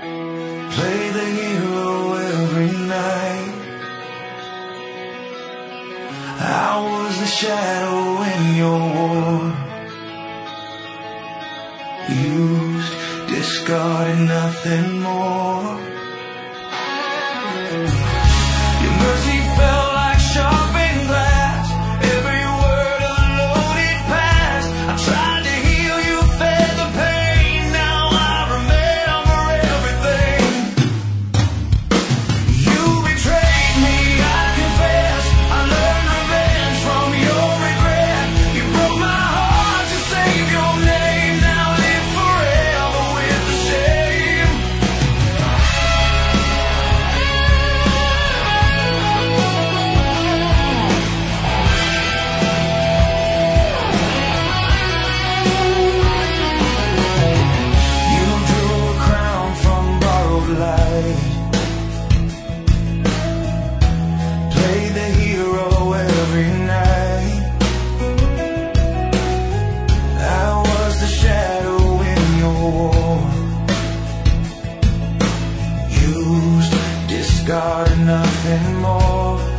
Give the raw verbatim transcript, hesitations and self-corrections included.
Play the hero every night. I was the shadow in your war. Used, discarded, nothing more. Your mercy felt like sharpened glass. Every word a loaded past. I tried to heal you, fed the pain. Now I remember everything. You betrayed me, I confess. I learned revenge from your regret. You broke my heart to save your name. Now live forever with the shame. You drew a crown from borrowed light. Play the hero every night. I was the shadow in your war. Used, discarded, nothing more.